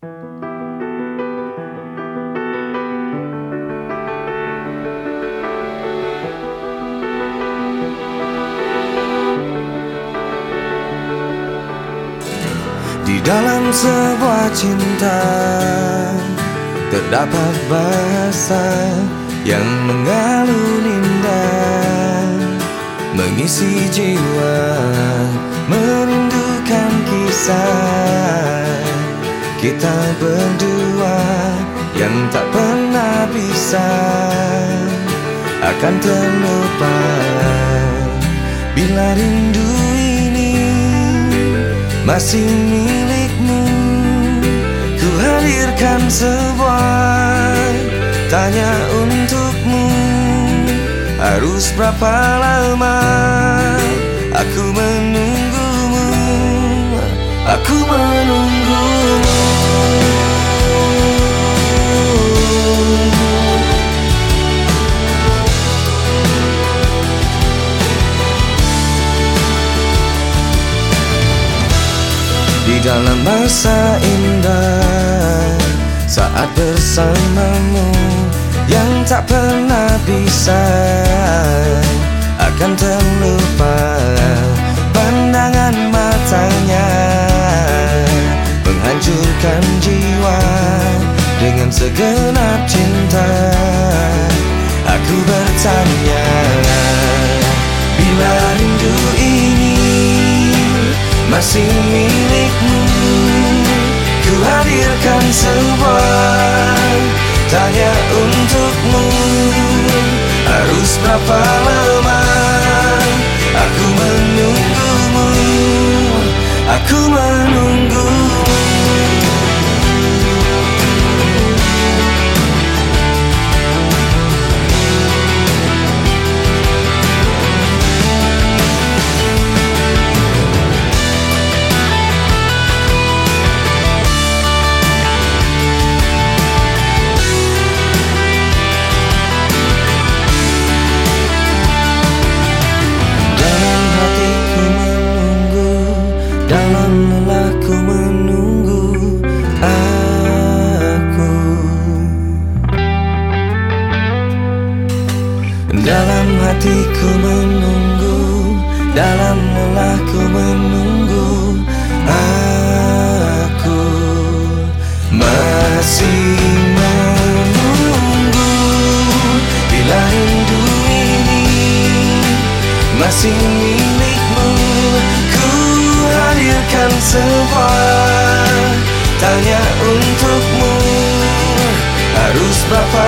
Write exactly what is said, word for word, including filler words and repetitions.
Di dalam sebuah cinta terdapat bahasa yang mengalun indah, mengisi jiwa, merindukan kisah kita berdua yang tak pernah bisa akan terlupa. Bila rindu ini masih milikmu, ku hadirkan sebuah tanya untukmu. Harus berapa lama aku menunggumu, aku menunggumu. Di dalam masa indah saat bersamamu yang tak pernah bisa akan terlupa. Pandangan matanya menghancurkan jiwa. Dengan segenap cinta aku bertanya, bila rindu ini masih milikmu, ku hadirkan sebuah tanya untukmu. Harus berapa lama aku menunggumu, aku menunggumu. Dalam lelahku menunggu aku, dalam hatiku menunggu, dalam lelahku menunggu aku, masih menunggu. Bila rindu ini masih milikmu, hadirkan sebuah tanya untukmu. Harus berapa